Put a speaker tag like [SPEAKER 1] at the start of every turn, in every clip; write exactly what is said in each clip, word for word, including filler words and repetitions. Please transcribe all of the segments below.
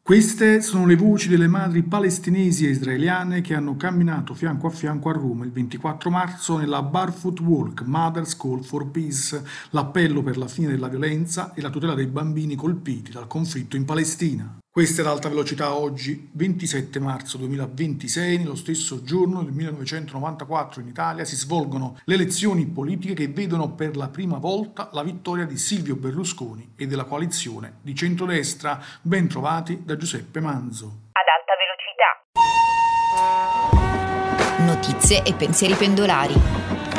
[SPEAKER 1] Queste sono le voci delle madri palestinesi e israeliane che hanno camminato fianco a fianco a Roma il ventiquattro marzo nella Barefoot Walk, Mothers Call for Peace, l'appello per la fine della violenza e la tutela dei bambini colpiti dal conflitto in Palestina. Questa è l'Alta Velocità oggi, ventisette marzo duemilaventisei, nello stesso giorno del millenovecentonovantaquattro in Italia si svolgono le elezioni politiche che vedono per la prima volta la vittoria di Silvio Berlusconi e della coalizione di centrodestra. Ben trovati da Giuseppe Manzo.
[SPEAKER 2] Ad alta velocità.
[SPEAKER 3] Notizie e pensieri pendolari.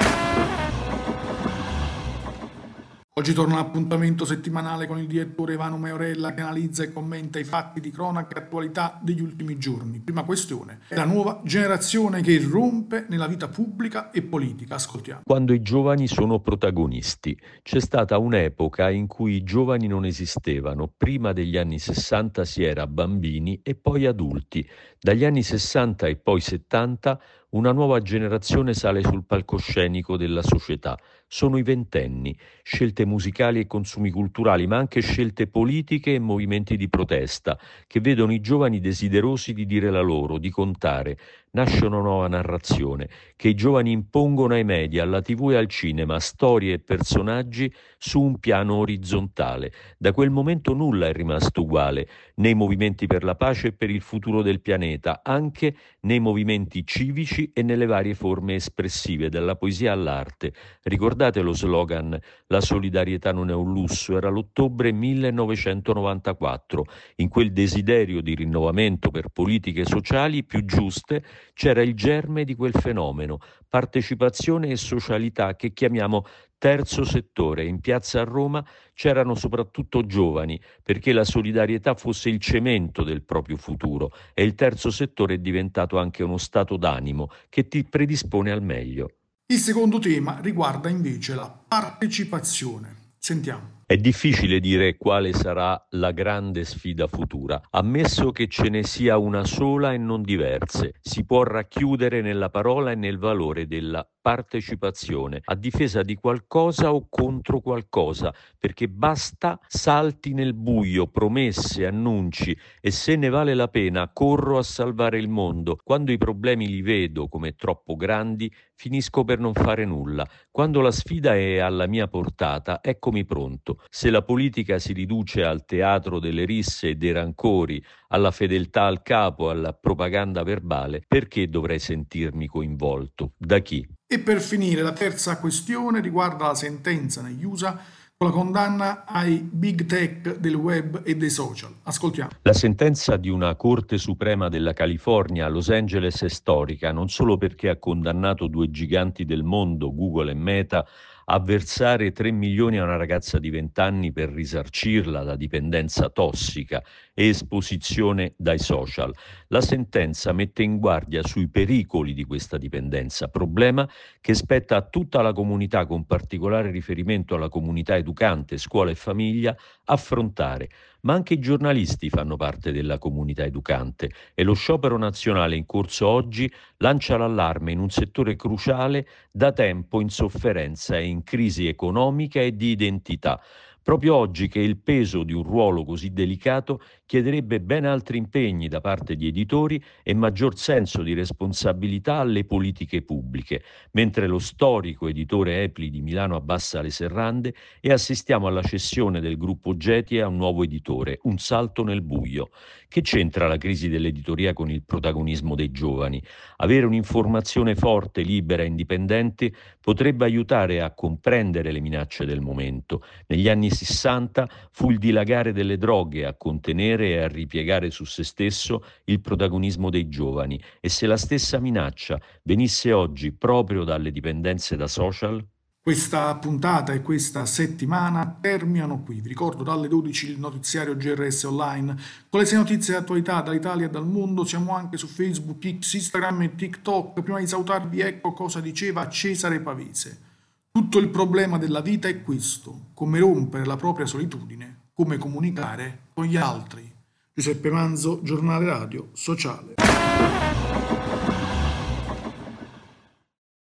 [SPEAKER 1] Oggi torna l'appuntamento settimanale con il direttore Ivano Meorella che analizza e commenta i fatti di cronaca e attualità degli ultimi giorni. Prima questione è la nuova generazione che irrompe nella vita pubblica e politica. Ascoltiamo.
[SPEAKER 4] Quando i giovani sono protagonisti. C'è stata un'epoca in cui i giovani non esistevano. Prima degli anni sessanta si era bambini e poi adulti. Dagli anni sessanta e poi settanta una nuova generazione sale sul palcoscenico della società. Sono i ventenni, scelte musicali e consumi culturali, ma anche scelte politiche e movimenti di protesta, che vedono i giovani desiderosi di dire la loro, di contare. Nasce una nuova narrazione, che i giovani impongono ai media, alla tivù e al cinema, storie e personaggi su un piano orizzontale. Da quel momento nulla è rimasto uguale, nei movimenti per la pace e per il futuro del pianeta, anche nei movimenti civici e nelle varie forme espressive, dalla poesia all'arte. Ricordate lo slogan «La solidarietà non è un lusso», era l'ottobre millenovecentonovantaquattro. In quel desiderio di rinnovamento per politiche sociali più giuste c'era il germe di quel fenomeno, partecipazione e socialità che chiamiamo terzo settore. In piazza a Roma c'erano soprattutto giovani, perché la solidarietà fosse il cemento del proprio futuro e il terzo settore è diventato anche uno stato d'animo che ti predispone al meglio.
[SPEAKER 1] Il secondo tema riguarda invece la partecipazione. Sentiamo.
[SPEAKER 4] È difficile dire quale sarà la grande sfida futura, ammesso che ce ne sia una sola e non diverse. Si può racchiudere nella parola e nel valore della partecipazione, a difesa di qualcosa o contro qualcosa, perché basta salti nel buio, promesse, annunci, e se ne vale la pena corro a salvare il mondo. Quando i problemi li vedo come troppo grandi, finisco per non fare nulla. Quando la sfida è alla mia portata, eccomi pronto. Se la politica si riduce al teatro delle risse e dei rancori, alla fedeltà al capo, alla propaganda verbale, perché dovrei sentirmi coinvolto? Da chi?
[SPEAKER 1] E per finire, la terza questione riguarda la sentenza negli U S A con la condanna ai big tech del web e dei social. Ascoltiamo.
[SPEAKER 4] La sentenza di una Corte Suprema della California a Los Angeles è storica, non solo perché ha condannato due giganti del mondo, Google e Meta, a versare tre milioni a una ragazza di venti anni per risarcirla da dipendenza tossica e esposizione dai social. La sentenza mette in guardia sui pericoli di questa dipendenza, problema che spetta a tutta la comunità, con particolare riferimento alla comunità educante, scuola e famiglia, affrontare. Ma anche i giornalisti fanno parte della comunità educante e lo sciopero nazionale in corso oggi lancia l'allarme in un settore cruciale da tempo in sofferenza e in crisi economica e di identità. Proprio oggi che il peso di un ruolo così delicato chiederebbe ben altri impegni da parte di editori e maggior senso di responsabilità alle politiche pubbliche, mentre lo storico editore Epli di Milano abbassa le serrande e assistiamo alla cessione del gruppo Geti a un nuovo editore, un salto nel buio. Che c'entra la crisi dell'editoria con il protagonismo dei giovani? Avere un'informazione forte, libera e indipendente potrebbe aiutare a comprendere le minacce del momento. Negli anni sessanta fu il dilagare delle droghe a contenere e a ripiegare su se stesso il protagonismo dei giovani, e se la stessa minaccia venisse oggi proprio dalle dipendenze da social?
[SPEAKER 1] Questa puntata e questa settimana terminano qui. Vi ricordo dalle dodici il notiziario G R S Online con le sei notizie di attualità dall'Italia e dal mondo. Siamo anche su Facebook, X, Instagram e TikTok. Prima di salutarvi, ecco cosa diceva Cesare Pavese. Tutto il problema della vita è questo: come rompere la propria solitudine, come comunicare con gli altri. Giuseppe Manzo, Giornale Radio Sociale.